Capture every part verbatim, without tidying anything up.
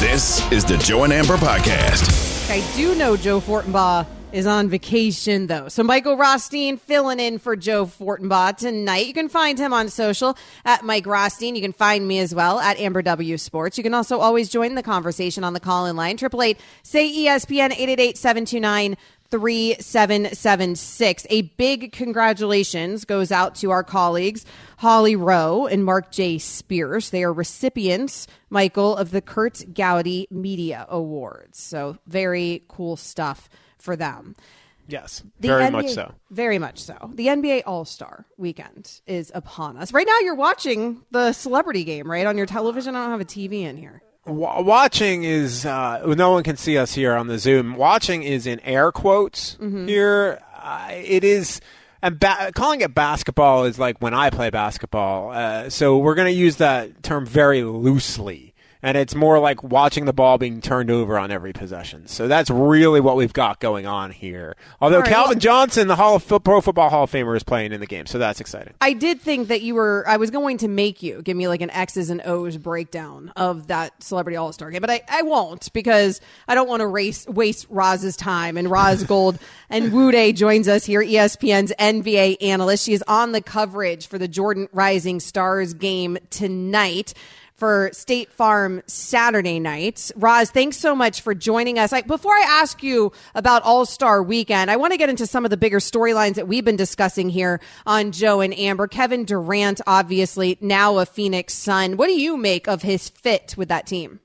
This is the Joe and Amber Podcast. I do know Joe Fortenbaugh is on vacation, though. So Michael Rothstein filling in for Joe Fortenbaugh tonight. You can find him on social at Mike Rothstein. You can find me as well at Amber W Sports. You can also always join the conversation on the call-in line. eight eight eight, say E S P N, eight eight eight, seven two nine, three seven seven six. A big congratulations goes out to our colleagues, Holly Rowe and Mark J. Spears. They are recipients, Michael, of the Kurt Gowdy Media Awards. So very cool stuff for them. Yes, the very N B A, much so. Very much so. The N B A All-Star Weekend is upon us. Right now you're watching the celebrity game, right, on your television. I don't have a T V in here. W- watching is, uh, no one can see us here on the Zoom. Watching is in air quotes mm-hmm. here. Uh, it is, and ba- calling it basketball is like when I play basketball. Uh, so we're going to use that term very loosely. And it's more like watching the ball being turned over on every possession. So that's really what we've got going on here. Although right, Calvin well, Johnson, the Hall of Pro Football Hall of Famer, is playing in the game. So that's exciting. I did think that you were, I was going to make you give me like an X's and O's breakdown of that Celebrity All-Star game. But I, I won't, because I don't want to race, waste Roz's time. And Roz Gold and Wude joins us here, E S P N's N B A analyst. She is on the coverage for the Jordan Rising Stars game tonight for State Farm Saturday night. Roz, thanks so much for joining us. I, before I ask you about All-Star Weekend, I want to get into some of the bigger storylines that we've been discussing here on Joe and Amber. Kevin Durant, obviously, now a Phoenix Sun. What do you make of his fit with that team?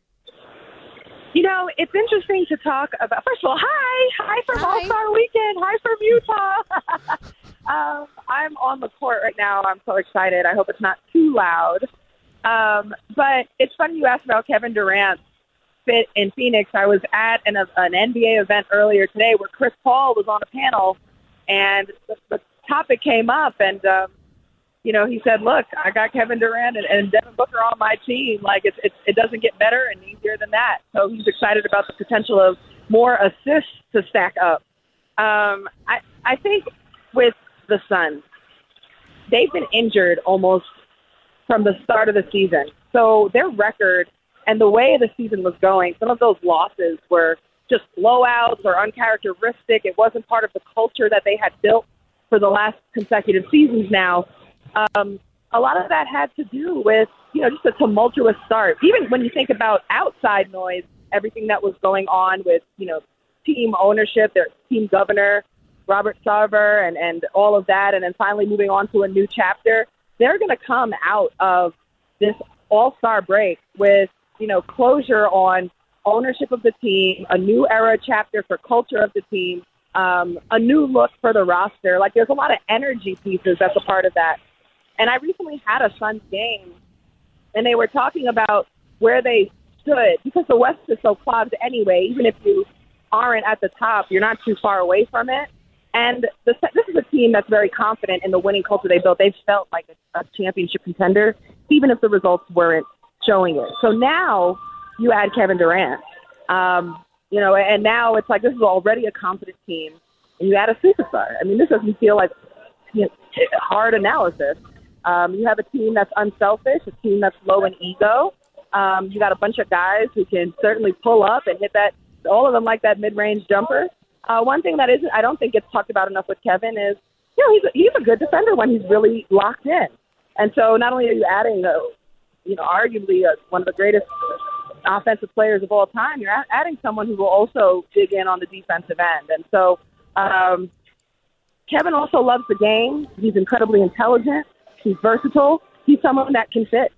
You know, it's interesting to talk about. First of all, hi. Hi from hi. All-Star Weekend. Hi from Utah. um, I'm on the court right now. I'm so excited. I hope it's not too loud. Um, but it's funny you asked about Kevin Durant's fit in Phoenix. I was at an, an N B A event earlier today where Chris Paul was on a panel, and the, the topic came up, and, um, you know, he said, look, I got Kevin Durant and, and Devin Booker on my team. Like, it's, it's, it doesn't get better and easier than that. So he's excited about the potential of more assists to stack up. Um, I, I think with the Suns, they've been injured almost from the start of the season. So their record and the way the season was going, some of those losses were just blowouts or uncharacteristic. It wasn't part of the culture that they had built for the last consecutive seasons now. Um, a lot of that had to do with, you know, just a tumultuous start. Even when you think about outside noise, everything that was going on with, you know, team ownership, their team governor, Robert Sarver, and, and all of that, and then finally moving on to a new chapter. They're going to come out of this all-star break with, you know, closure on ownership of the team, a new era chapter for culture of the team, um, a new look for the roster. Like, there's a lot of energy pieces that's a part of that. And I recently had a Suns game, and they were talking about where they stood, because the West is so clogged anyway. Even if you aren't at the top, you're not too far away from it. And the, this is a team that's very confident in the winning culture they built. They've felt like a, a championship contender, even if the results weren't showing it. So now you add Kevin Durant, um, you know, and now it's like this is already a confident team, and you add a superstar. I mean, this doesn't feel like, you know, hard analysis. Um, you have a team that's unselfish, a team that's low in ego. Um, you got a bunch of guys who can certainly pull up and hit that. All of them like that mid-range jumper. Uh, one thing that isn't, I don't think gets talked about enough with Kevin is, you know, he's a, he's a good defender when he's really locked in. And so not only are you adding, a, you know, arguably a, one of the greatest offensive players of all time, you're adding someone who will also dig in on the defensive end. And so um, Kevin also loves the game. He's incredibly intelligent. He's versatile. He's someone that can fit.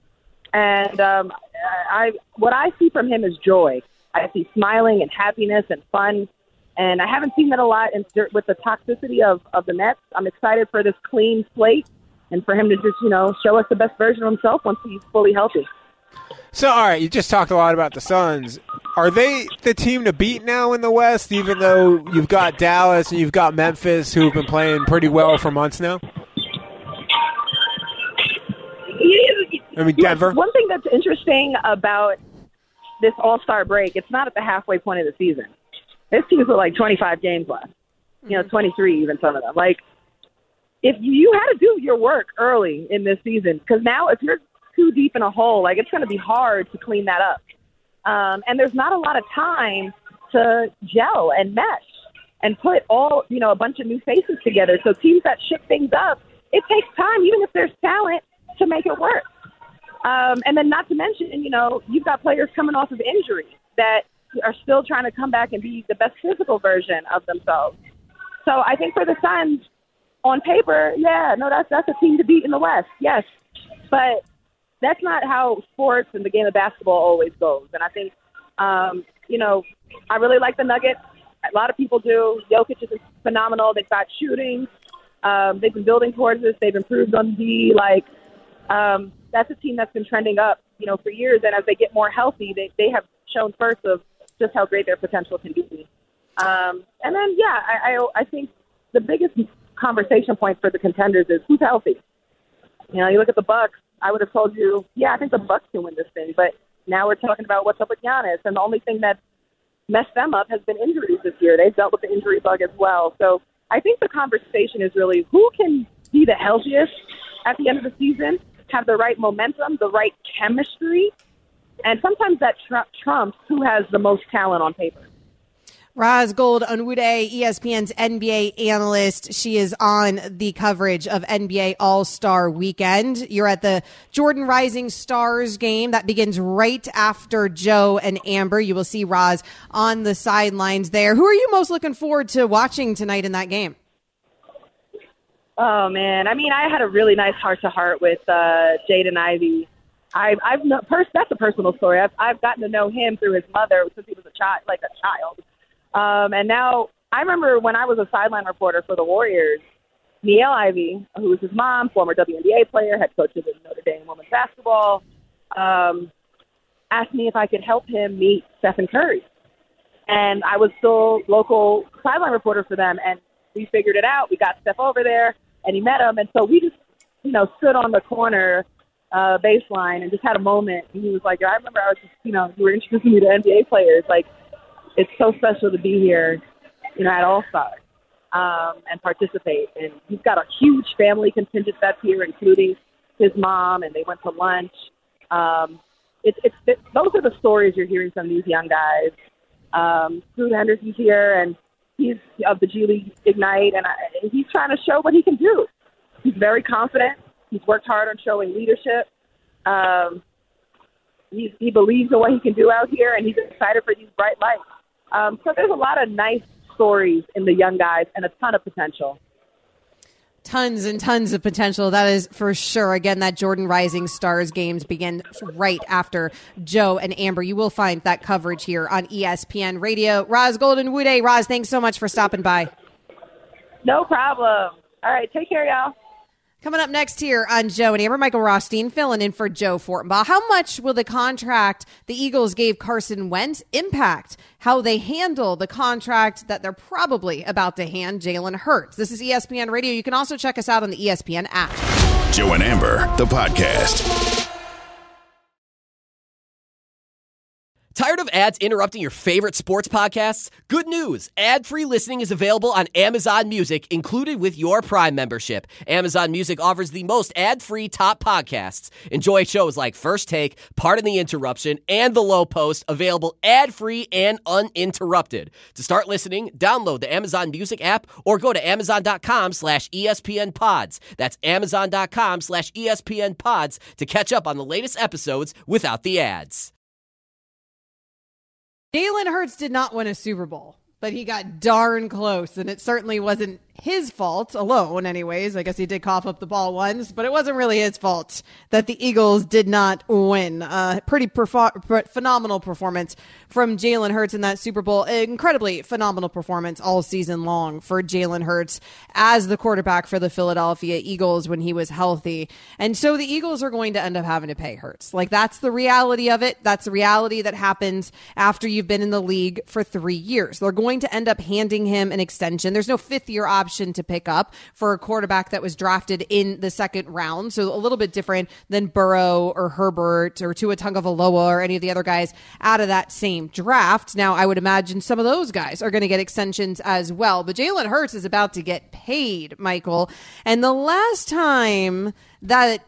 And um, I, what I see from him is joy. I see smiling and happiness and fun. And I haven't seen that a lot in, with the toxicity of, of the Nets. I'm excited for this clean slate and for him to just, you know, show us the best version of himself once he's fully healthy. So, all right, you just talked a lot about the Suns. Are they the team to beat now in the West, even though you've got Dallas and you've got Memphis, who have been playing pretty well for months now? I mean, Denver. One thing that's interesting about this All-Star break, it's not at the halfway point of the season. This team's with like twenty-five games left, you know, twenty-three even, some of them. Like, if you had to do your work early in this season, because now if you're too deep in a hole, like, it's going to be hard to clean that up. Um, and there's not a lot of time to gel and mesh and put all, you know, a bunch of new faces together. So teams that ship things up, it takes time, even if there's talent, to make it work. Um, and then not to mention, you know, you've got players coming off of injury that are still trying to come back and be the best physical version of themselves. So I think for the Suns, on paper, yeah, no, that's that's a team to beat in the West, yes. But that's not how sports and the game of basketball always goes. And I think, um, you know, I really like the Nuggets. A lot of people do. Jokic is phenomenal. They've got shooting. Um, they've been building towards this. They've improved on D. Like, um, that's a team that's been trending up, you know, for years. And as they get more healthy, they, they have shown first of just how great their potential can be. Um, and then, yeah, I, I, I think the biggest conversation point for the contenders is who's healthy. You know, you look at the Bucks. I would have told you, yeah, I think the Bucks can win this thing. But now we're talking about what's up with Giannis. And the only thing that messed them up has been injuries this year. They've dealt with the injury bug as well. So I think the conversation is really who can be the healthiest at the end of the season, have the right momentum, the right chemistry. And sometimes that tr- trumps who has the most talent on paper. Roz Gold-Onwude, E S P N's N B A analyst. She is on the coverage of N B A All-Star Weekend. You're at the Jordan Rising Stars game that begins right after Joe and Amber. You will see Roz on the sidelines there. Who are you most looking forward to watching tonight in that game? Oh, man. I mean, I had a really nice heart-to-heart with uh, Jaden Ivey. I've, I've no, pers- that's a personal story. I've, I've gotten to know him through his mother since he was a child, like a child. Um, and now I remember when I was a sideline reporter for the Warriors, Niele Ivey, who was his mom, former W N B A player, head coach of Notre Dame women's basketball, um, asked me if I could help him meet Stephen Curry. And I was still local sideline reporter for them, and we figured it out. We got Steph over there, and he met him. And so we just, you know, stood on the corner uh, baseline and just had a moment. And he was like, I remember I was just, you know, you were introducing me to N B A players. Like, it's so special to be here, you know, at All-Star um, and participate. And he's got a huge family contingent that's here, including his mom, and they went to lunch. Um, it's, it's, it, those are the stories you're hearing from these young guys. Um, Scoot Henderson's here, and he's of the G League Ignite, and I, he's trying to show what he can do. He's very confident. He's worked hard on showing leadership. Um, he's, he believes in what he can do out here, and he's excited for these bright lights. Um, so there's a lot of nice stories in the young guys and a ton of potential. Tons and tons of potential. That is for sure. Again, that Jordan Rising Stars games begin right after Joe and Amber. You will find that coverage here on E S P N Radio. Roz Gold-Onwude. Roz, thanks so much for stopping by. No problem. All right. Take care, y'all. Coming up next here on Joe and Amber, Michael Rothstein filling in for Joe Fortenbaugh. How much will the contract the Eagles gave Carson Wentz impact how they handle the contract that they're probably about to hand Jalen Hurts? This is E S P N Radio. You can also check us out on the E S P N app. Joe and Amber, the podcast. Tired of ads interrupting your favorite sports podcasts? Good news! Ad-free listening is available on Amazon Music, included with your Prime membership. Amazon Music offers the most ad-free top podcasts. Enjoy shows like First Take, Pardon the Interruption, and The Low Post, available ad-free and uninterrupted. To start listening, download the Amazon Music app or go to amazon.com slash ESPN pods. That's amazon.com slash ESPN pods to catch up on the latest episodes without the ads. Jalen Hurts did not win a Super Bowl, but he got darn close, and it certainly wasn't his fault alone anyways. I guess he did cough up the ball once, but it wasn't really his fault that the Eagles did not win. Uh, pretty perfor- phenomenal performance from Jalen Hurts in that Super Bowl. Incredibly phenomenal performance all season long for Jalen Hurts as the quarterback for the Philadelphia Eagles when he was healthy. And so the Eagles are going to end up having to pay Hurts. Like, that's the reality of it. That's the reality that happens after you've been in the league for three years. They're going to end up handing him an extension. There's no fifth year option to pick up for a quarterback that was drafted in the second round. So a little bit different than Burrow or Herbert or Tua Tagovailoa or any of the other guys out of that same draft. Now, I would imagine some of those guys are going to get extensions as well. But Jalen Hurts is about to get paid, Michael. And the last time that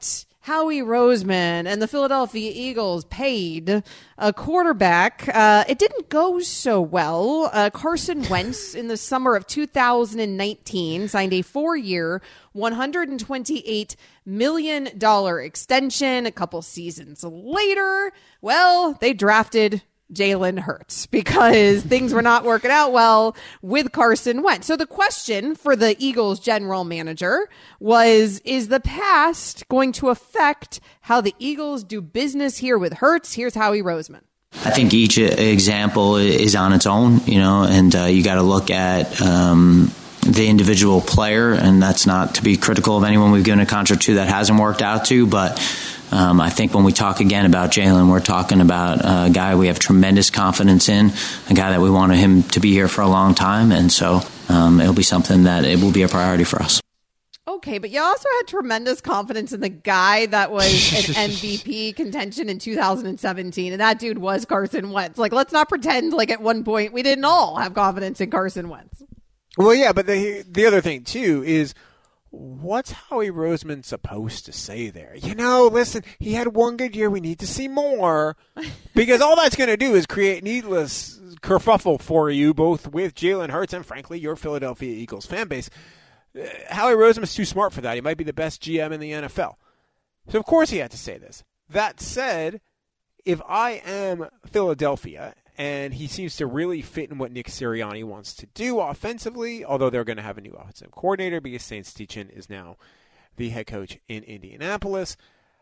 Howie Roseman and the Philadelphia Eagles paid a quarterback. Uh, it didn't go so well. Uh, Carson Wentz in the summer of two thousand nineteen signed a four-year, one hundred twenty-eight million dollars extension. A couple seasons later, well, they drafted Jalen Hurts because things were not working out well with Carson Wentz. So the question for the Eagles general manager was, is the past going to affect how the Eagles do business here with Hurts? Here's Howie Roseman. I think each example is on its own, you know, and uh, you got to look at um, the individual player, and that's not to be critical of anyone we've given a contract to that hasn't worked out to, but Um, I think when we talk again about Jalen, we're talking about a guy we have tremendous confidence in, a guy that we want him to be here for a long time. And so um, it'll be something that it will be a priority for us. Okay, but you also had tremendous confidence in the guy that was an M V P contention in two thousand seventeen, and that dude was Carson Wentz. Like, let's not pretend like at one point we didn't all have confidence in Carson Wentz. Well, yeah, but the the other thing, too, is what's Howie Roseman supposed to say there? You know, listen, he had one good year. We need to see more. Because all that's going to do is create needless kerfuffle for you, both with Jalen Hurts and, frankly, your Philadelphia Eagles fan base. Uh, Howie Roseman's too smart for that. He might be the best G M in the N F L. So, of course, he had to say this. That said, if I am Philadelphia, and he seems to really fit in what Nick Sirianni wants to do offensively, although they're going to have a new offensive coordinator because Shane Steichen is now the head coach in Indianapolis.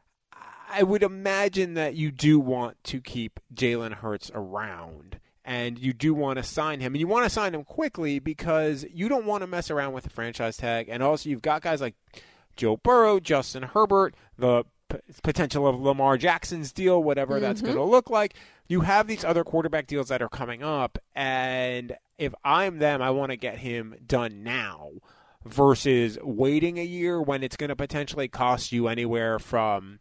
I would imagine that you do want to keep Jalen Hurts around, and you do want to sign him. And you want to sign him quickly because you don't want to mess around with the franchise tag. And also you've got guys like Joe Burrow, Justin Herbert, the p- potential of Lamar Jackson's deal, whatever mm-hmm. that's going to look like. You have these other quarterback deals that are coming up, and if I'm them, I want to get him done now versus waiting a year when it's going to potentially cost you anywhere from,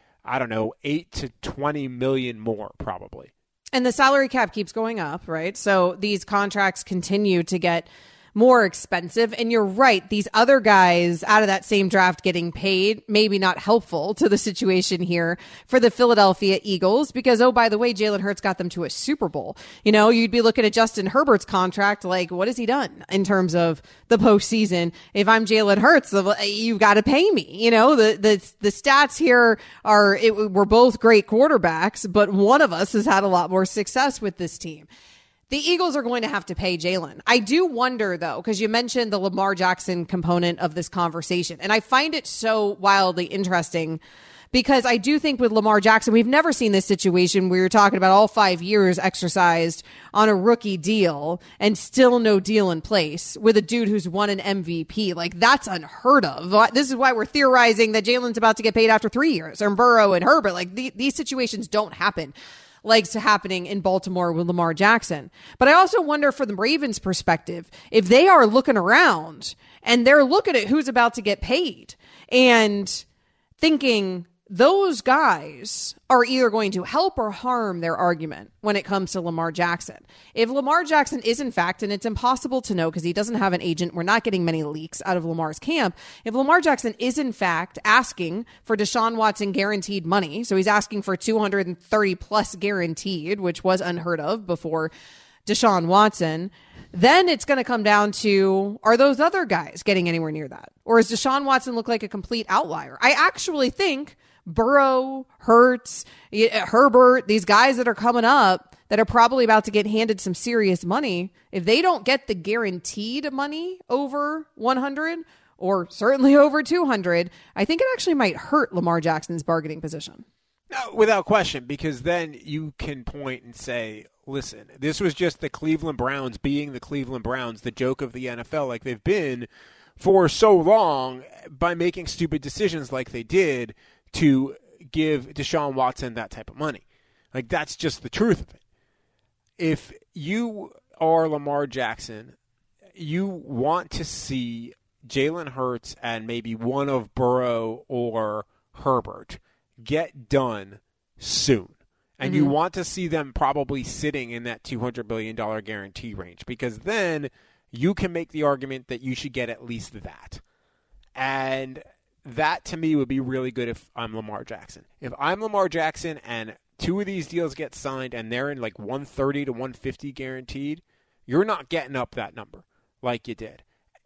I don't know, eight to twenty million more probably. And the salary cap keeps going up, right? So these contracts continue to get more expensive. And you're right, these other guys out of that same draft getting paid, maybe not helpful to the situation here for the Philadelphia Eagles because, oh, by the way, Jalen Hurts got them to a Super Bowl. You know, you'd be looking at Justin Herbert's contract, like, what has he done in terms of the postseason? If I'm Jalen Hurts, you've got to pay me. You know, the the the stats here are, it, we're both great quarterbacks, but one of us has had a lot more success with this team. The Eagles are going to have to pay Jalen. I do wonder, though, because you mentioned the Lamar Jackson component of this conversation. And I find it so wildly interesting because I do think with Lamar Jackson, we've never seen this situation where you're talking about all five years exercised on a rookie deal and still no deal in place with a dude who's won an M V P. Like, that's unheard of. This is why we're theorizing that Jalen's about to get paid after three years, or Burrow and Herbert. Like, the, these situations don't happen like happening in Baltimore with Lamar Jackson. But I also wonder from the Ravens' perspective, if they are looking around and they're looking at who's about to get paid and thinking those guys are either going to help or harm their argument when it comes to Lamar Jackson. If Lamar Jackson is in fact, and it's impossible to know because he doesn't have an agent, we're not getting many leaks out of Lamar's camp. If Lamar Jackson is in fact asking for Deshaun Watson guaranteed money, so he's asking for two hundred thirty plus guaranteed, which was unheard of before Deshaun Watson, then it's going to come down to, are those other guys getting anywhere near that? Or does Deshaun Watson look like a complete outlier? I actually think Burrow, Hurts, Herbert, these guys that are coming up that are probably about to get handed some serious money, if they don't get the guaranteed money over one hundred or certainly over two hundred, I think it actually might hurt Lamar Jackson's bargaining position. No, without question, because then you can point and say, listen, this was just the Cleveland Browns being the Cleveland Browns, the joke of the N F L like they've been for so long by making stupid decisions like they did to give Deshaun Watson that type of money. Like, that's just the truth of it. If you are Lamar Jackson, you want to see Jalen Hurts and maybe one of Burrow or Herbert get done soon. And mm-hmm. you want to see them probably sitting in that two hundred billion dollars guarantee range, because then you can make the argument that you should get at least that. And that to me would be really good if I'm Lamar Jackson. If I'm Lamar Jackson and two of these deals get signed and they're in like one thirty to one fifty guaranteed, you're not getting up that number like you did.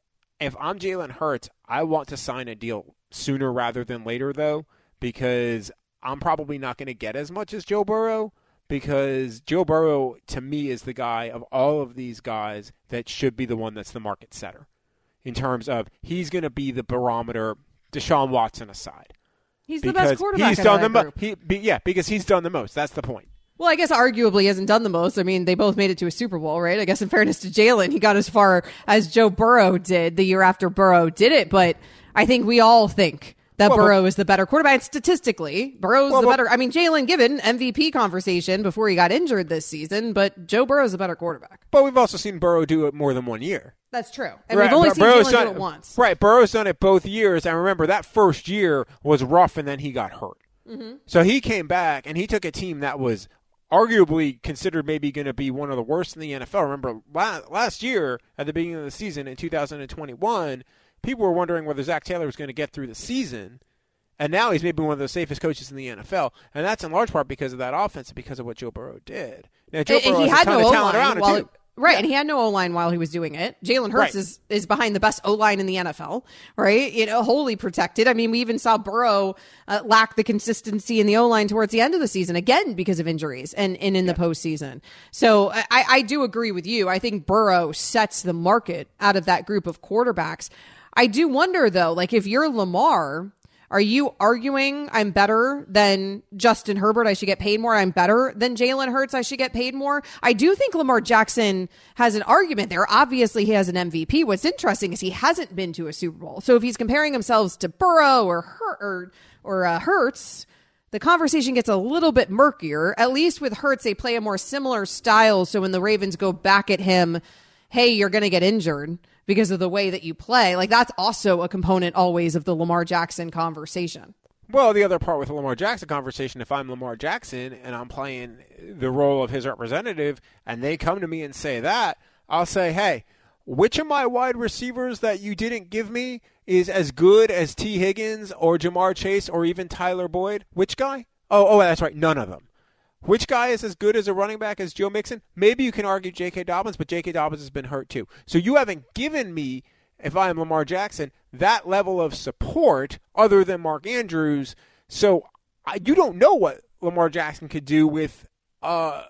If I'm Jalen Hurts, I want to sign a deal sooner rather than later, though, because I'm probably not going to get as much as Joe Burrow, because Joe Burrow, to me, is the guy of all of these guys that should be the one that's the market setter in terms of he's going to be the barometer, Deshaun Watson aside. He's the best quarterback he's out done of that the group. mo- he, be, yeah, because he's done the most. That's the point. Well, I guess arguably he hasn't done the most. I mean, they both made it to a Super Bowl, right? I guess in fairness to Jalen, he got as far as Joe Burrow did the year after Burrow did it. But I think we all think that well, Burrow but, is the better quarterback. And statistically, Burrow's well, the but, better. I mean, Jalen given M V P conversation before he got injured this season, but Joe Burrow's the better quarterback. But we've also seen Burrow do it more than one year. That's true. And right, we've only Bur- seen Burrow's Jalen done do it once. Right. Burrow's done it both years. And remember, that first year was rough, and then he got hurt. Mm-hmm. So he came back, and he took a team that was arguably considered maybe going to be one of the worst in the N F L. Remember, last year, at the beginning of the season in two thousand twenty-one, people were wondering whether Zach Taylor was going to get through the season. And now he's maybe one of the safest coaches in the N F L. And that's in large part because of that offense and because of what Joe Burrow did. Now, Joe and, Burrow and he has had a ton no of talent O-line around while it, too. Right, Yeah. and he had no O-line while he was doing it. Jalen Hurts Right. is, is behind the best O-line in the N F L, right? You know, wholly protected. I mean, we even saw Burrow uh, lack the consistency in the O-line towards the end of the season, again, because of injuries and, and in the postseason. So I, I do agree with you. I think Burrow sets the market out of that group of quarterbacks. I do wonder, though, like if you're Lamar, are you arguing I'm better than Justin Herbert? I should get paid more. I'm better than Jalen Hurts. I should get paid more. I do think Lamar Jackson has an argument there. Obviously, he has an M V P. What's interesting is he hasn't been to a Super Bowl. So if he's comparing himself to Burrow or Hur- or, or uh, Hurts, the conversation gets a little bit murkier. At least with Hurts, they play a more similar style. So when the Ravens go back at him, hey, you're going to get injured because of the way that you play. Like, that's also a component always of the Lamar Jackson conversation. Well, the other part with the Lamar Jackson conversation, if I'm Lamar Jackson and I'm playing the role of his representative and they come to me and say that, I'll say, hey, which of my wide receivers that you didn't give me is as good as T. Higgins or Jamar Chase or even Tyler Boyd? Which guy? Oh, oh, that's right. None of them. Which guy is as good as a running back as Joe Mixon? Maybe you can argue J K. Dobbins, but J K. Dobbins has been hurt too. So you haven't given me, if I am Lamar Jackson, that level of support other than Mark Andrews. So I, you don't know what Lamar Jackson could do with uh,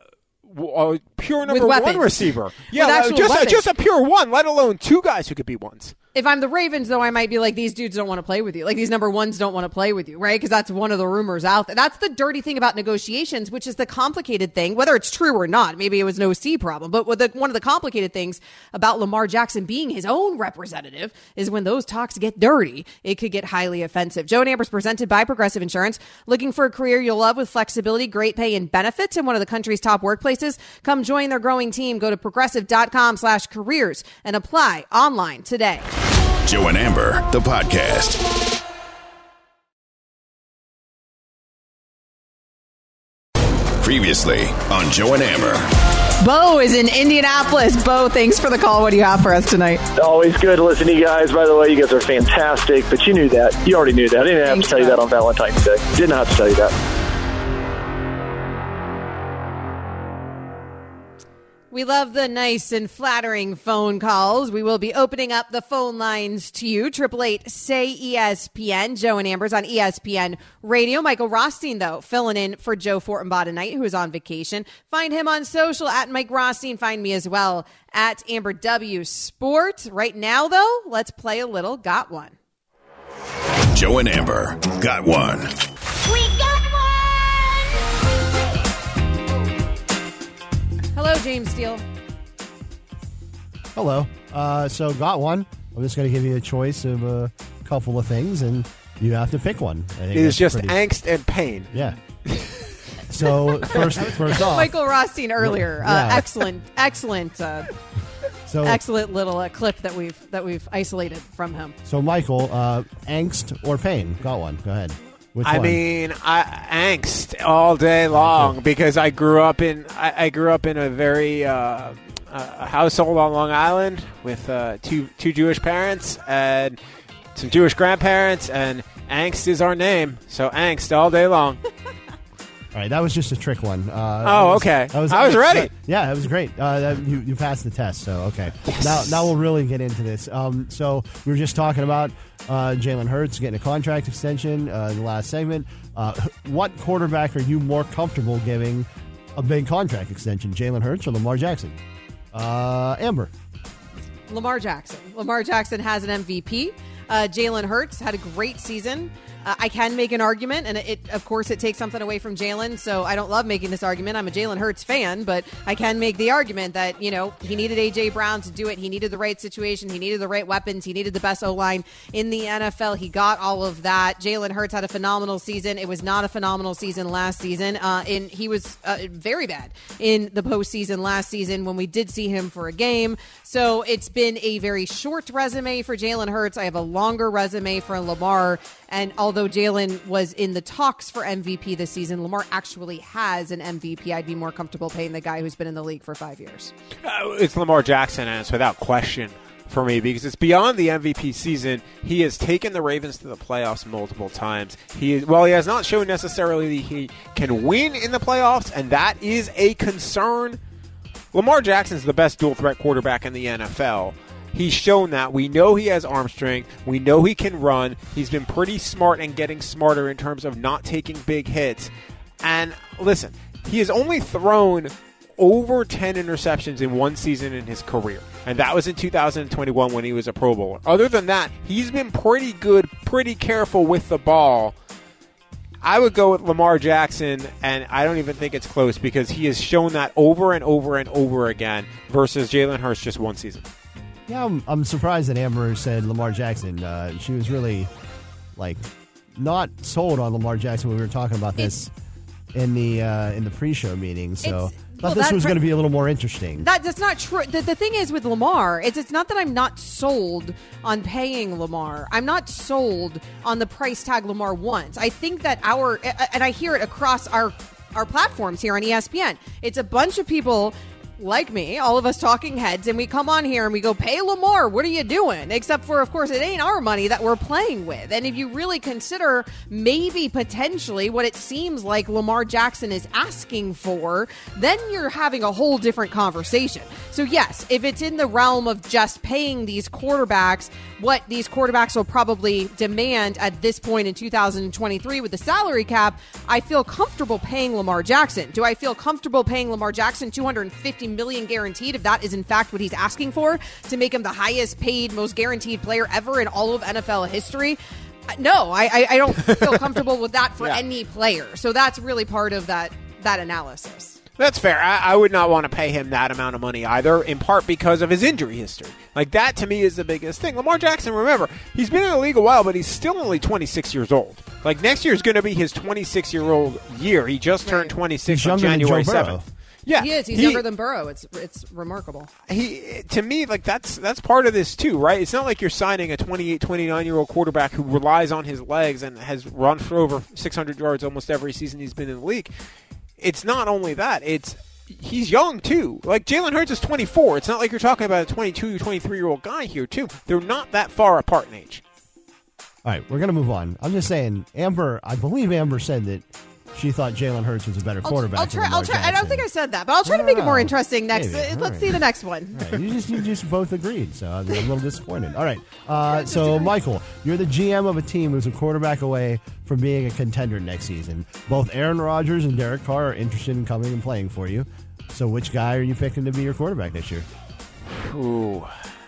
a pure number one receiver. Yeah, just a, just a pure one, let alone two guys who could be ones. If I'm the Ravens, though, I might be like, these dudes don't want to play with you. Like, these number ones don't want to play with you, right? Because that's one of the rumors out there. That's the dirty thing about negotiations, which is the complicated thing, whether it's true or not. Maybe it was an O C problem. But with the, one of the complicated things about Lamar Jackson being his own representative is when those talks get dirty, it could get highly offensive. Joe and Amber's presented by Progressive Insurance. Looking for a career you'll love with flexibility, great pay, and benefits in one of the country's top workplaces? Come join their growing team. Go to progressive.com slash careers and apply online today. Joe and Amber, the podcast. Previously on Joe and Amber. Bo is in Indianapolis. Bo, thanks for the call. What do you have for us tonight? Always good to listen to you guys. By the way, you guys are fantastic, but you knew that. You already knew that. I didn't have Thanks, to tell you Bo. that on Valentine's Day. Didn't have to tell you that. We love the nice and flattering phone calls. We will be opening up the phone lines to you. Triple eight say E S P N. Joe and Amber's on E S P N Radio. Michael Rothstein, though, filling in for Joe Fortenbaugh tonight, who is on vacation. Find him on social at Mike Rothstein. Find me as well at Amber W Sport. Right now, though, let's play a little Got One. Joe and Amber, Got One. We got one! Hello, James Steele. Hello. Uh, so, got one. I'm just going to give you a choice of a couple of things, and you have to pick one. I think It is that's just pretty- angst and pain. Yeah. So, first, first off, Michael Rothstein earlier. Uh, Yeah. Excellent, excellent, uh, so excellent little uh, clip that we've that we've isolated from him. so Michael, uh, angst or pain? Got one. Go ahead. Which I one? mean, I, angst all day long because I grew up in I, I grew up in a very uh, a household on Long Island with uh, two two Jewish parents and some Jewish grandparents, and Angst is our name, so angst all day long. All right, that was just a trick one. Uh, oh, was, okay. That was, I was ready. Yeah, it was great. Uh, that, you, you passed the test, so okay. Yes. Now, now we'll really get into this. Um, so we were just talking about uh, Jalen Hurts getting a contract extension uh, in the last segment. Uh, what quarterback are you more comfortable giving a big contract extension, Jalen Hurts or Lamar Jackson? Uh, Amber. Lamar Jackson. Lamar Jackson has an M V P. Uh, Jalen Hurts had a great season. Uh, I can make an argument, and it, of course, it takes something away from Jalen, so I don't love making this argument. I'm a Jalen Hurts fan, but I can make the argument that, you know, he needed A J. Brown to do it. He needed the right situation. He needed the right weapons. He needed the best O-line in the N F L. He got all of that. Jalen Hurts had a phenomenal season. It was not a phenomenal season last season, uh, and he was uh, very bad in the postseason last season when we did see him for a game. So it's been a very short resume for Jalen Hurts. I have a longer resume for Lamar, and although Jalen was in the talks for M V P this season, Lamar actually has an M V P. I'd be more comfortable paying the guy who's been in the league for five years. Uh, it's Lamar Jackson, and it's without question for me because it's beyond the M V P season. He has taken the Ravens to the playoffs multiple times. He is, well, he has not shown necessarily that he can win in the playoffs, and that is a concern. Lamar Jackson is the best dual-threat quarterback in the N F L. He's shown that. We know he has arm strength. We know he can run. He's been pretty smart and getting smarter in terms of not taking big hits. And listen, he has only thrown over ten interceptions in one season in his career. And that was in two thousand twenty-one when he was a Pro Bowler. Other than that, he's been pretty good, pretty careful with the ball. I would go with Lamar Jackson, and I don't even think it's close because he has shown that over and over and over again versus Jalen Hurts just one season. Yeah, I'm, I'm surprised that Amber said Lamar Jackson. Uh, she was really, like, not sold on Lamar Jackson when we were talking about this in the uh, in the pre-show meeting. So It's, I thought well, this that was pre- going to be a little more interesting. That, that's not true. The, the thing is with Lamar, it's, it's not that I'm not sold on paying Lamar. I'm not sold on the price tag Lamar wants. I think that our, and I hear it across our, our platforms here on E S P N, it's a bunch of people like me, all of us talking heads, and we come on here and we go, pay Lamar, what are you doing? Except for, of course, it ain't our money that we're playing with. And if you really consider maybe potentially what it seems like Lamar Jackson is asking for, then you're having a whole different conversation. So yes, if it's in the realm of just paying these quarterbacks what these quarterbacks will probably demand at this point in two thousand twenty-three with the salary cap, I feel comfortable paying Lamar Jackson. Do I feel comfortable paying Lamar Jackson two hundred fifty million dollars guaranteed if that is in fact what he's asking for to make him the highest paid, most guaranteed player ever in all of N F L history? No, I, I, I don't feel comfortable with that for yeah. any player. So that's really part of that that analysis. That's fair. I, I would not want to pay him that amount of money either, in part because of his injury history. Like, that to me is the biggest thing. Lamar Jackson, remember, he's been in the league a while, but he's still only twenty-six years old. Like, next year is going to be his twenty-six-year-old year. He just turned twenty-six on January seventh. Yeah, he is. He's he, younger than Burrow. It's it's remarkable. He to me, like that's that's part of this too, right? It's not like you're signing a twenty-eight, twenty-nine-year-old quarterback who relies on his legs and has run for over six hundred yards almost every season he's been in the league. It's not only that. It's he's young too. Like Jalen Hurts is twenty-four. It's not like you're talking about a twenty-two, twenty-three-year-old guy here too. They're not that far apart in age. All right, we're going to move on. I'm just saying, Amber, I believe Amber said that she thought Jalen Hurts was a better quarterback. I'll try. than I'll try. Jackson. I don't think I said that, but I'll try to make it more interesting next. Maybe. Uh, let's right. see the next one. Right. You just you just both agreed, so I'm a little disappointed. All right. Uh, so, Michael, you're the G M of a team who's a quarterback away from being a contender next season. Both Aaron Rodgers and Derek Carr are interested in coming and playing for you. So, which guy are you picking to be your quarterback this year? Ooh.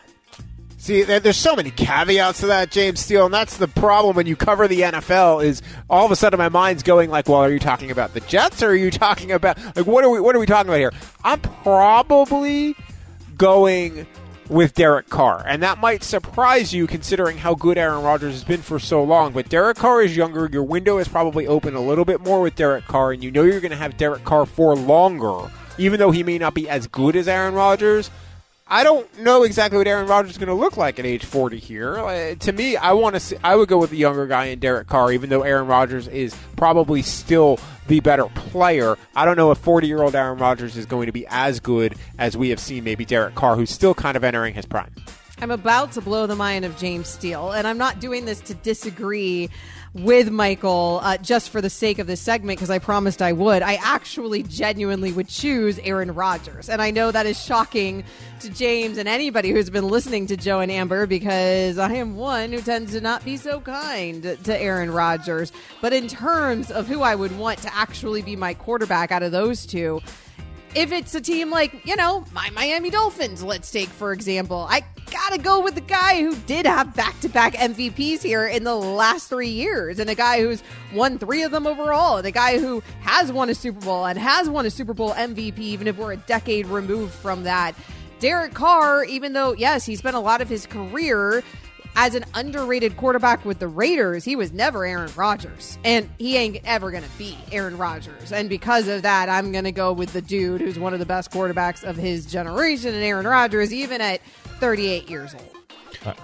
See, there's so many caveats to that, James Steele, and that's the problem when you cover the N F L is all of a sudden my mind's going like, well, are you talking about the Jets or are you talking about, like, what are we what are we talking about here? I'm probably going with Derek Carr, and that might surprise you considering how good Aaron Rodgers has been for so long, but Derek Carr is younger. Your window is probably open a little bit more with Derek Carr, and you know you're going to have Derek Carr for longer, even though he may not be as good as Aaron Rodgers. I don't know exactly what Aaron Rodgers is going to look like at age forty here. Uh, to me, I want to see, I would go with the younger guy in Derek Carr, even though Aaron Rodgers is probably still the better player. I don't know if forty-year-old Aaron Rodgers is going to be as good as we have seen maybe Derek Carr, who's still kind of entering his prime. I'm about to blow the mind of James Steele, and I'm not doing this to disagree with Michael uh, just for the sake of this segment because I promised I would. I actually genuinely would choose Aaron Rodgers, and I know that is shocking to James and anybody who's been listening to Joe and Amber because I am one who tends to not be so kind to Aaron Rodgers. But in terms of who I would want to actually be my quarterback out of those two, if it's a team like, you know, my Miami Dolphins, let's take, for example, I got to go with the guy who did have back-to-back M V Ps here in the last three years and a guy who's won three of them overall and a guy who has won a Super Bowl and has won a Super Bowl M V P, even if we're a decade removed from that. Derek Carr, even though, yes, he spent a lot of his career as an underrated quarterback with the Raiders, he was never Aaron Rodgers. And he ain't ever going to be Aaron Rodgers. And because of that, I'm going to go with the dude who's one of the best quarterbacks of his generation, and Aaron Rodgers, even at thirty-eight years old. Uh,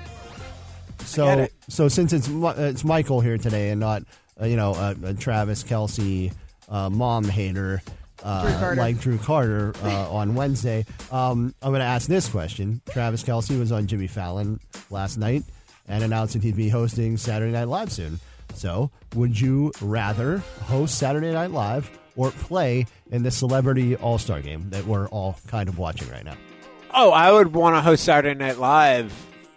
so, so since it's it's Michael here today and not, uh, you know, uh, uh, Travis Kelce, uh, mom hater, Uh, Drew like Drew Carter uh, on Wednesday. Um, I'm going to ask this question. Travis Kelce was on Jimmy Fallon last night and announced that he'd be hosting Saturday Night Live soon. So, would you rather host Saturday Night Live or play in the Celebrity All-Star Game that we're all kind of watching right now? Oh, I would want to host Saturday Night Live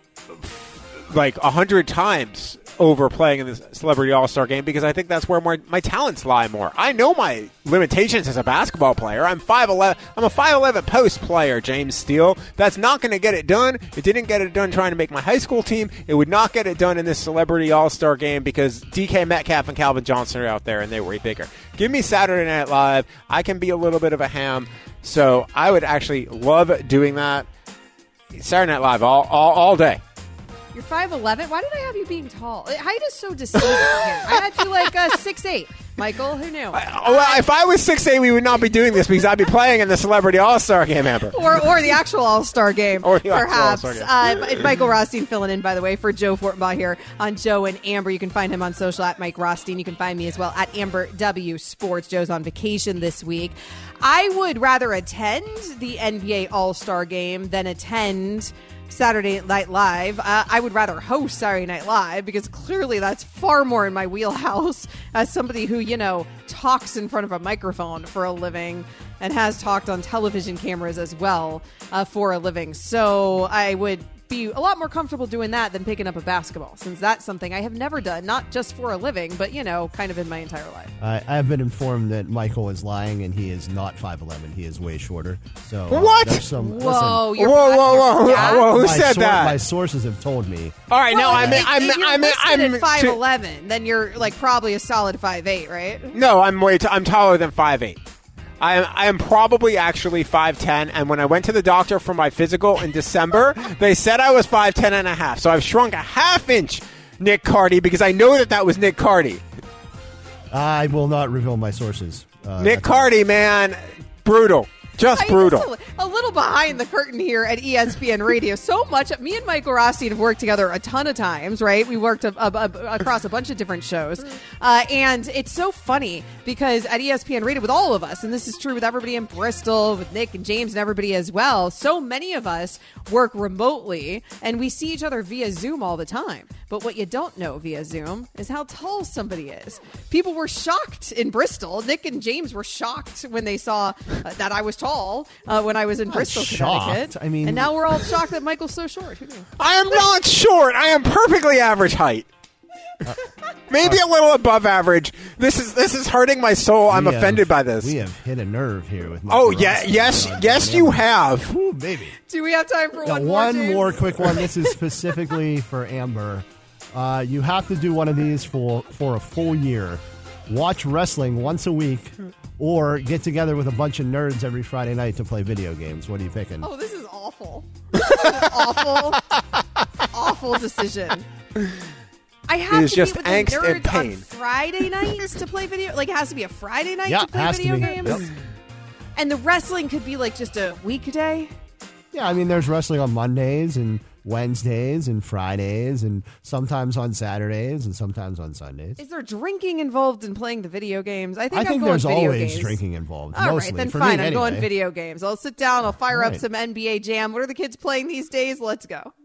like a hundred times over playing in this Celebrity All-Star Game because I think that's where my, my talents lie more. I know my limitations as a basketball player. I'm five eleven. I'm a five eleven post player, James Steele. That's not going to get it done. It didn't get it done trying to make my high school team. It would not get it done in this Celebrity All-Star Game because D K Metcalf and Calvin Johnson are out there and they were bigger. Give me Saturday Night Live. I can be a little bit of a ham, so I would actually love doing that. Saturday Night Live all all, all day. You're five eleven? Why did I have you being tall? Height is so deceiving here. I had you like uh, six eight. Michael, who knew? I, well, if I was six eight, we would not be doing this because I'd be playing in the Celebrity All-Star Game, Amber. Or or the actual All-Star Game, or the perhaps. All-Star Game. Uh, Michael Rothstein filling in, by the way, for Joe Fortenbaugh here on Joe and Amber. You can find him on social at Mike Rothstein. You can find me as well at Amber W Sports. Joe's on vacation this week. I would rather attend the N B A All-Star Game than attend Saturday Night Live. Uh, I would rather host Saturday Night Live because clearly that's far more in my wheelhouse as somebody who, you know, talks in front of a microphone for a living and has talked on television cameras as well uh, for a living. So I would be a lot more comfortable doing that than picking up a basketball, since that's something I have never done, not just for a living, but, you know, kind of in my entire life. I, I have been informed that Michael is lying, and he is not five eleven. He is way shorter. So uh, what? There's some, whoa, listen, you're whoa, whoa, whoa, yeah? whoa, who my said sor- that? My sources have told me. All right, Well, now I'm, if, I'm, if you're I'm, listed I'm, at five eleven, then you're like probably a solid five eight, right? No, I'm way. T- I'm taller than five eight. I am, I am probably actually five ten, and when I went to the doctor for my physical in December, they said I was five ten and a half. So I've shrunk a half inch, Nick Cardy, because I know that that was Nick Cardy. I will not reveal my sources. Uh, Nick Cardy, man, brutal. Just I- brutal. just A, a little behind the curtain here at E S P N Radio. So much. Me and Michael Rothstein have worked together a ton of times, right? We worked a, a, a, across a bunch of different shows. Uh, and it's so funny because at E S P N Radio, with all of us, and this is true with everybody in Bristol, with Nick and James and everybody as well, so many of us work remotely and we see each other via Zoom all the time. But what you don't know via Zoom is how tall somebody is. People were shocked in Bristol. Nick and James were shocked when they saw uh, that I was tall. Uh, when I was in Not Bristol, shocked. Connecticut. I mean- and now we're all shocked that Michael's so short. Who knew? I am not short. I am perfectly average height. Maybe a little above average. This is this is hurting my soul. I'm We have- offended by this. We have hit a nerve here with Michael Oh yeah, Rothstein yes, on yes, Joe you and Amber. have. Ooh, baby. Do we have time for Now, one more? one James? more quick one. This is specifically for Amber. Uh, you have to do one of these for for a full year. Watch wrestling once a week, or get together with a bunch of nerds every Friday night to play video games. What are you picking? Oh, this is awful. This is an awful, awful decision. I have It is to just meet with the angst nerds and pain. on Friday nights to play video. Like, it has to be a Friday night Yeah, to play has to video be. games. Yep. And the wrestling could be like just a weekday. Yeah, I mean, there's wrestling on Mondays and Wednesdays and Fridays, and sometimes on Saturdays and sometimes on Sundays. Is there drinking involved in playing the video games? I think I I'm think going there's video always games. drinking involved. All mostly, right, then for fine. me I'm going anyway. video games. I'll sit down. I'll fire All up right. some N B A Jam. What are the kids playing these days? Let's go.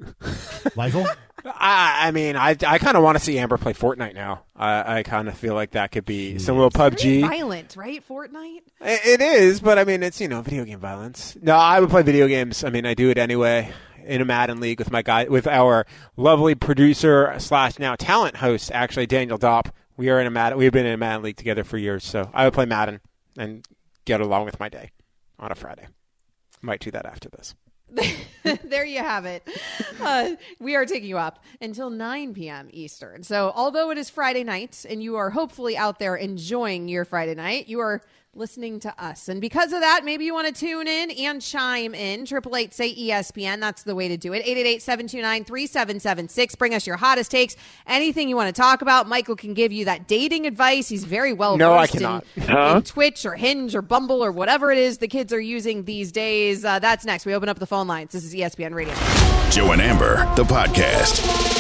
Michael? I, I mean, I, I kind of want to see Amber play Fortnite now. I, I kind of feel like that could be some little P U B G. Very violent, right? Fortnite? It, it is, but I mean, it's, you know, video game violence. No, I would play video games. I mean, I do it anyway in a Madden league with my guy, with our lovely producer slash now talent host, actually, Daniel Dopp. We are in a Madden. We've been in a Madden league together for years, so I would play Madden and get along with my day on a Friday. Might do that after this. There you have it. Uh, we are taking you up until nine p.m. Eastern. So although it is Friday night and you are hopefully out there enjoying your Friday night, you are listening to us. And because of that, maybe you want to tune in and chime in. eight eight eight, say E S P N. That's the way to do it. eight eight eight, seven two nine, three seven seven six. Bring us your hottest takes. Anything you want to talk about. Michael can give you that dating advice. He's very well no, versed I cannot. In, Huh? in Twitch or Hinge or Bumble or whatever it is the kids are using these days. Uh, that's next. We open up the phone lines. This is E S P N Radio. Joe and Amber, the podcast.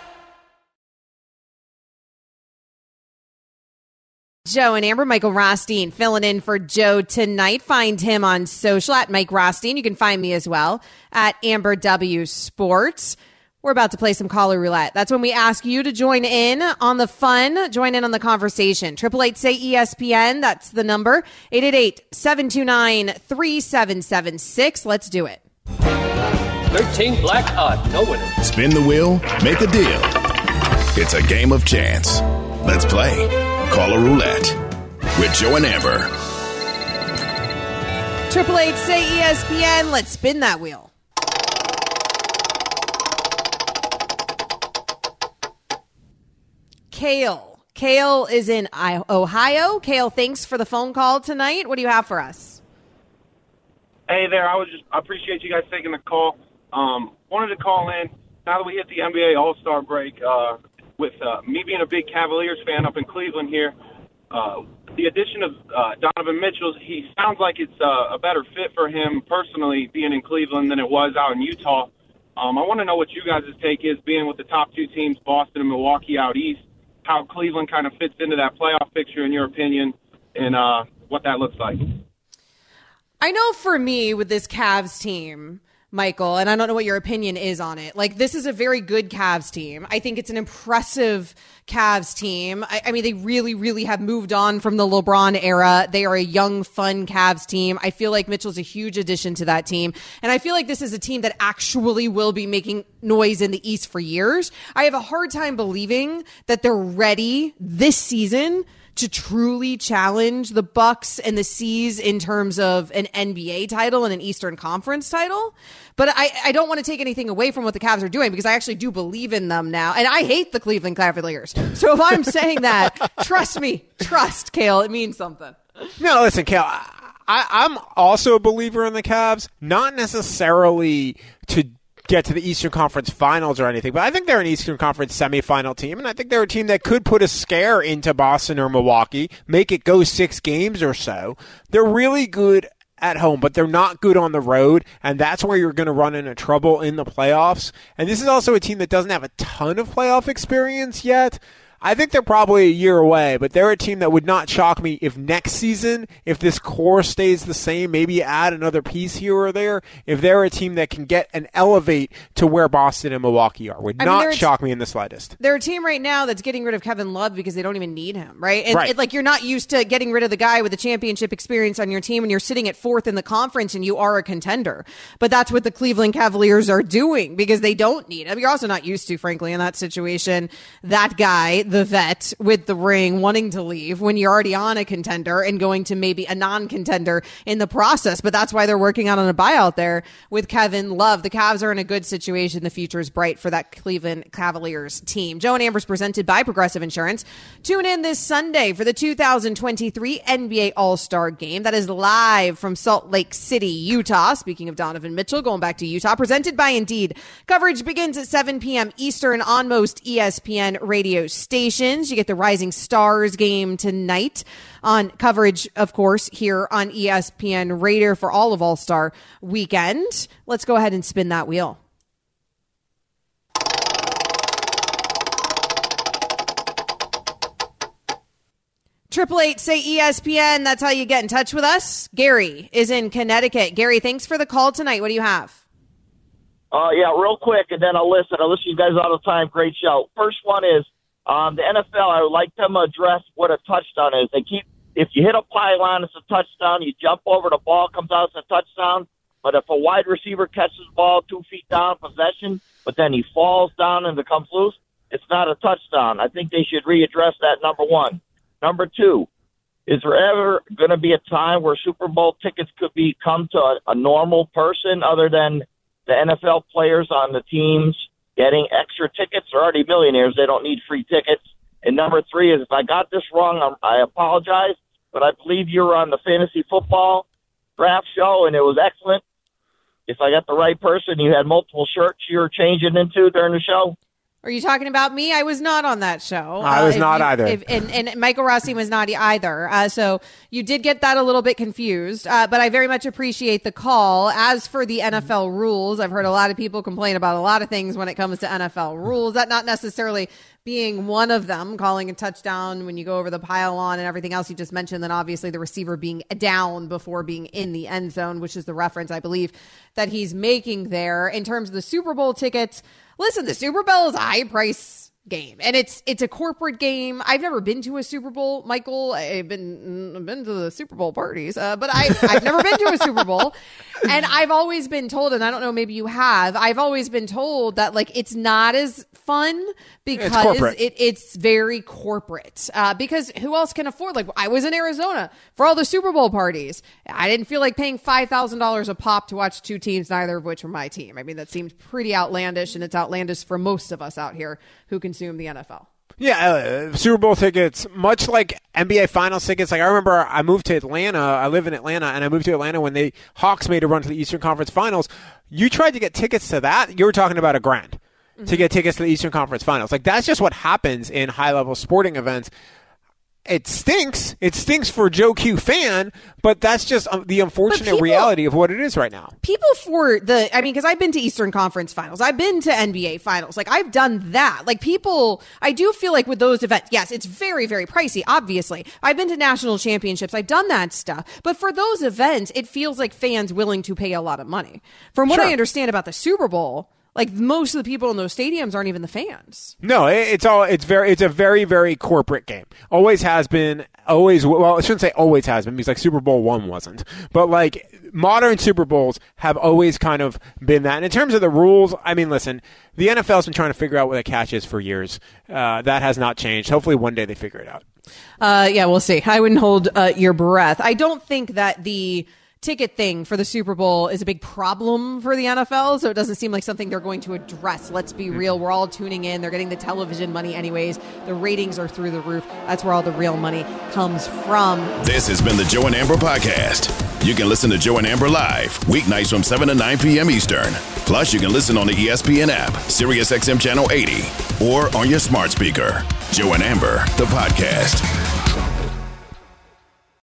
Joe and Amber, Michael Rothstein filling in for Joe tonight. Find him on social at Mike Rothstein. You can find me as well at Amber W Sports. We're about to play some caller roulette. That's when we ask you to join in on the fun, join in on the conversation. eight eight eight, say E S P N. That's the number. eight eight eight, seven two nine, three seven seven six. Let's do it. thirteen black odd, no winner. Spin the wheel, make a deal. It's a game of chance. Let's play Caller Roulette with Joe and Amber. eight eight eight, say E S P N. Let's spin that wheel. Kale. Kale is in Ohio. Kale, thanks for the phone call tonight. What do you have for us? Hey there. I was just I appreciate you guys taking the call. Um, wanted to call in now that we hit the N B A All-Star break. Uh, with uh, me being a big Cavaliers fan up in Cleveland here, uh, the addition of uh, Donovan Mitchell, he sounds like it's uh, a better fit for him personally being in Cleveland than it was out in Utah. Um, I want to know what you guys' take is, being with the top two teams, Boston and Milwaukee out east, how Cleveland kind of fits into that playoff picture in your opinion, and uh, what that looks like. I know for me with this Cavs team, Michael, and I don't know what your opinion is on it. Like, this is a very good Cavs team. I think it's an impressive Cavs team. I, I mean, they really, really have moved on from the LeBron era. They are a young, fun Cavs team. I feel like Mitchell's a huge addition to that team. And I feel like this is a team that actually will be making noise in the East for years. I have a hard time believing that they're ready this season to truly challenge the Bucks and the C's in terms of an N B A title and an Eastern Conference title. But I, I don't want to take anything away from what the Cavs are doing, because I actually do believe in them now. And I hate the Cleveland Cavaliers. So if I'm saying that, trust me, trust, Kale, it means something. No, listen, Kale, I, I'm also a believer in the Cavs, not necessarily to get to the Eastern Conference Finals or anything, but I think they're an Eastern Conference semifinal team, and I think they're a team that could put a scare into Boston or Milwaukee, make it go six games or so. They're really good at home, but they're not good on the road, and that's where you're going to run into trouble in the playoffs. And this is also a team that doesn't have a ton of playoff experience yet. I think they're probably a year away, but they're a team that would not shock me if next season, if this core stays the same, maybe add another piece here or there, if they're a team that can get and elevate to where Boston and Milwaukee are. Would I not mean, shock me in the slightest. They're a team right now that's getting rid of Kevin Love because they don't even need him, right? And right. It, like, you're not used to getting rid of the guy with the championship experience on your team, and you're sitting at fourth in the conference and you are a contender. But that's what the Cleveland Cavaliers are doing because they don't need him. You're also not used to, frankly, in that situation, that guy, the vet with the ring, wanting to leave when you're already on a contender and going to maybe a non-contender in the process. But that's why they're working out on a buyout there with Kevin Love. The Cavs are in a good situation. The future is bright for that Cleveland Cavaliers team. Joe and Amber's presented by Progressive Insurance. Tune in this Sunday for the two thousand twenty-three N B A All-Star Game. That is live from Salt Lake City, Utah. Speaking of Donovan Mitchell, going back to Utah, presented by Indeed. Coverage begins at seven p.m. Eastern on most E S P N radio stations. You get the Rising Stars game tonight on coverage, of course, here on E S P N Radio for all of All-Star Weekend. Let's go ahead and spin that wheel. Triple eight, say E S P N. That's how you get in touch with us. Gary is in Connecticut. Gary, thanks for the call tonight. What do you have? Uh, yeah, real quick, and then I'll listen. I'll listen to you guys all the time. Great show. First one is um, the N F L. I would like them to address what a touchdown is. They keep if you hit a pylon, it's a touchdown. You jump over, the ball comes out, it's a touchdown. But if a wide receiver catches the ball two feet down, possession, but then he falls down and becomes loose, it's not a touchdown. I think they should readdress that, number one. Number two, is there ever going to be a time where Super Bowl tickets could be come to a, a normal person other than the N F L players on the teams getting extra tickets? They're already millionaires. They don't need free tickets. And number three is, if I got this wrong, I'm, I apologize, but I believe you were on the fantasy football draft show, and it was excellent. If I got the right person, you had multiple shirts you were changing into during the show. Are you talking about me? I was not on that show. I was uh, not you, either. If, and, and Michael Rossi was not either. Uh, so you did get that a little bit confused, uh, but I very much appreciate the call. As for the N F L rules, I've heard a lot of people complain about a lot of things when it comes to N F L rules, that not necessarily being one of them, calling a touchdown when you go over the pylon and everything else you just mentioned, then obviously the receiver being down before being in the end zone, which is the reference, I believe, that he's making there. In terms of the Super Bowl tickets, listen, the Super Bowl is a high price game, and it's it's a corporate game. I've never been to a Super Bowl, Michael. I've been I've been to the Super Bowl parties, uh, but I, I've never been to a Super Bowl. And I've always been told, and I don't know, maybe you have, I've always been told that like it's not as fun because it's, it, it's very corporate. Uh, because who else can afford? Like I was in Arizona for all the Super Bowl parties. I didn't feel like paying five thousand dollars a pop to watch two teams, neither of which were my team. I mean, that seemed pretty outlandish, and it's outlandish for most of us out here who consume the N F L. Yeah, uh, Super Bowl tickets, much like N B A Finals tickets. Like I remember I moved to Atlanta. I live in Atlanta, and I moved to Atlanta when the Hawks made a run to the Eastern Conference Finals. You tried to get tickets to that, you were talking about a grand mm-hmm. to get tickets to the Eastern Conference Finals. Like that's just what happens in high-level sporting events. It stinks. It stinks for Joe Q fan, but that's just um, the unfortunate people, reality of what it is right now. People for the, I mean, because I've been to Eastern Conference Finals. I've been to N B A Finals. Like, I've done that. Like, people, I do feel like with those events, yes, it's very, very pricey, obviously. I've been to national championships. I've done that stuff. But for those events, it feels like fans willing to pay a lot of money. From what sure. I understand about the Super Bowl, like most of the people in those stadiums aren't even the fans. No, it's all it's very it's a very very corporate game. Always has been. Always. Well, I shouldn't say always has been because like Super Bowl one wasn't. But like modern Super Bowls have always kind of been that. And in terms of the rules, I mean, listen, the N F L's been trying to figure out what a catch is for years. Uh, that has not changed. Hopefully, one day they figure it out. Uh, yeah, we'll see. I wouldn't hold uh, your breath. I don't think that the ticket thing for the Super Bowl is a big problem for the N F L, so it doesn't seem like something they're going to address. Let's be real. We're all tuning in. They're getting the television money anyways. The ratings are through the roof. That's where all the real money comes from. This has been the Joe and Amber Podcast. You can listen to Joe and Amber live weeknights from seven to nine p.m. Eastern. Plus, you can listen on the E S P N app, Sirius X M Channel eighty, or on your smart speaker. Joe and Amber, the podcast.